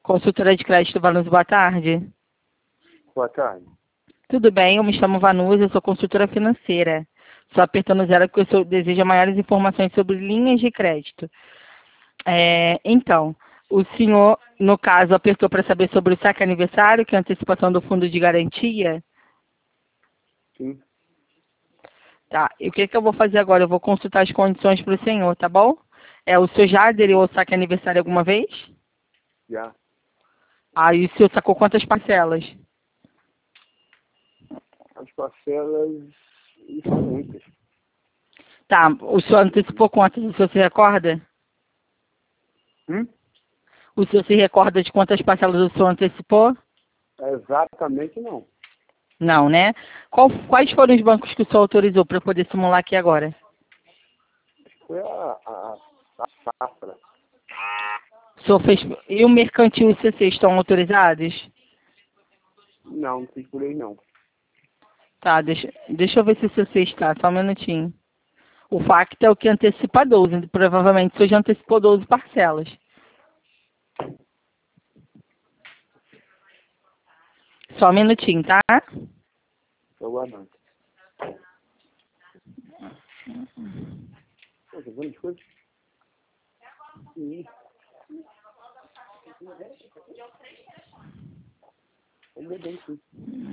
Consultora de crédito Vanusa, boa tarde. Boa tarde. Tudo bem, eu me chamo Vanusa, eu sou consultora financeira. Só apertando zero porque o senhor deseja maiores informações sobre linhas de crédito. Então, o senhor, no caso, apertou para saber sobre o saque aniversário, que é a antecipação do fundo de garantia? Sim. Tá, e o que eu vou fazer agora? Eu vou consultar as condições para o senhor, tá bom? O senhor já aderiu ao saque aniversário alguma vez? Já. Aí o senhor sacou quantas parcelas? As parcelas são muitas. Tá, o senhor antecipou quantas? O senhor se recorda? O senhor se recorda de quantas parcelas o senhor antecipou? Exatamente não. Não, né? Quais foram os bancos que o senhor autorizou para eu poder simular aqui agora? Foi a safra. O senhor fez... E o mercantil e o CC estão autorizados? Não procurei não. Tá, deixa eu ver se o CC está, só um minutinho. O facto é o que antecipa 12, provavelmente o senhor já antecipou 12 parcelas. Só um minutinho, tá? Estou aguardando. Pô, tá vendo as coisas? Vamos bem, sim.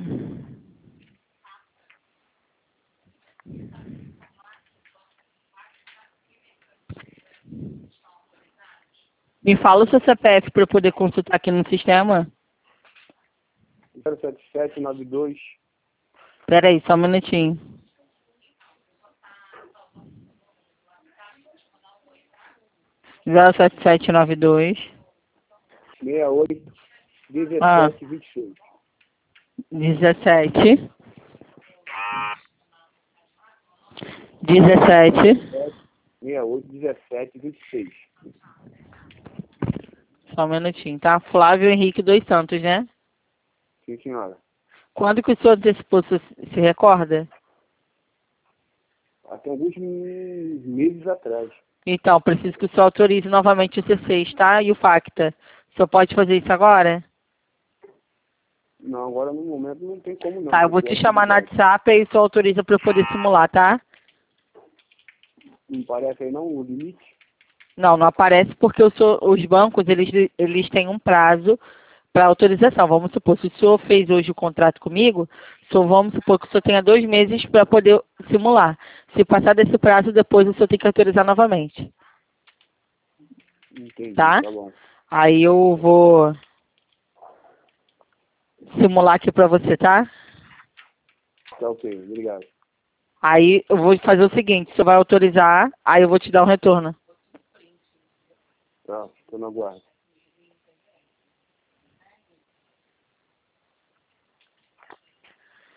Me fala o seu CPF para eu poder consultar aqui no sistema. 07792. Pera aí, só um minutinho. Zero sete sete nove dois 68 Ah. 17 26. 17 17 68 17 26. Só um minutinho, tá? Flávio Henrique dos Santos, né? Sim, senhora. Quando que o senhor antecipou, se recorda? Até alguns meses atrás. Então, preciso que o senhor autorize novamente o C6, tá? E o FACTA. O senhor pode fazer isso agora? Não, agora no momento não tem como não. Tá, eu vou te chamar no WhatsApp e o senhor autoriza para eu poder simular, tá? Não parece aí não o limite? Não, não aparece porque os bancos, eles têm um prazo para autorização. Vamos supor, se o senhor fez hoje o contrato comigo, vamos supor que o senhor tenha 2 meses para poder simular. Se passar desse prazo, depois o senhor tem que autorizar novamente. Entendi, Tá? tá bom. Aí eu vou simular aqui para você, tá? Tá ok, obrigado. Aí eu vou fazer o seguinte, o senhor vai autorizar, aí eu vou te dar um retorno. Tá, tô no aguardo.